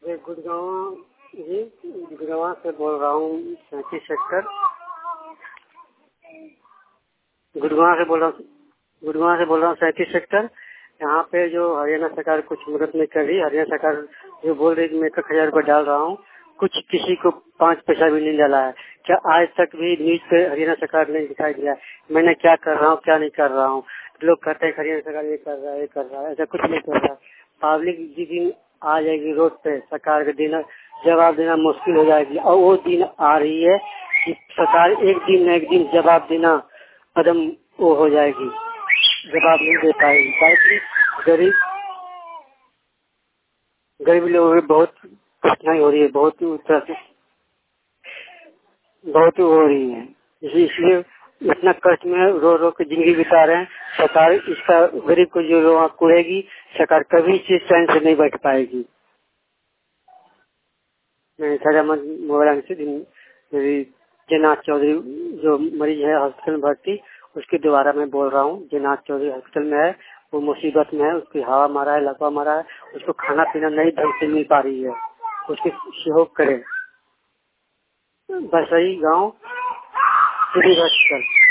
ये गुड़गांव जी, गुड़गांव से बोल रहा हूँ। 37 सेक्टर गुड़गांव से बोल रहा हूँ। 37 सेक्टर। यहाँ पे जो हरियाणा सरकार कुछ मदद नहीं कर रही। हरियाणा सरकार जो बोल रही है मैं 1,000 रुपये डाल रहा हूँ, कुछ किसी को 5 पैसा भी नहीं डाला है। क्या आज तक भी न्यूज पे हरियाणा सरकार ने दिखाई दिया मैंने क्या कर रहा हूँ क्या नहीं कर रहा हूँ। लोग कहते हैं हरियाणा सरकार ये कर रहा है ये कर रहा है, ऐसा कुछ नहीं कर रहा है। पब्लिक जिस दिन आ जाएगी रोड पे सरकार के दिन जवाब देना मुश्किल हो जाएगी, और वो दिन आ रही है कि सरकार एक दिन न एक दिन जवाब देना कदम वो हो जाएगी, जवाब नहीं दे पाएगी। ताकि गरीब लोगों की बहुत कठिनाई हो रही है, बहुत तरह से बहुत हो रही है। इसलिए इतना कष्ट में रो रो के जिंदगी बिता रहे हैं। सरकार इसका गरीब को जो रोआ कुड़ेगी, सरकार कभी इस चैन से नहीं बैठ पाएगी। मैं सजामत मोबाइल से मेरी जयनाथ चौधरी जो मरीज है हॉस्पिटल में भर्ती, उसके द्वारा मैं बोल रहा हूँ। जयनाथ चौधरी हॉस्पिटल में है, वो मुसीबत में है, उसकी हवा मारा है, लकवा मारा है, उसको खाना पीना नहीं ढंग से मिल पा रही है, उसकी सहयोग करें। बसई गाँव हॉस्पिटल।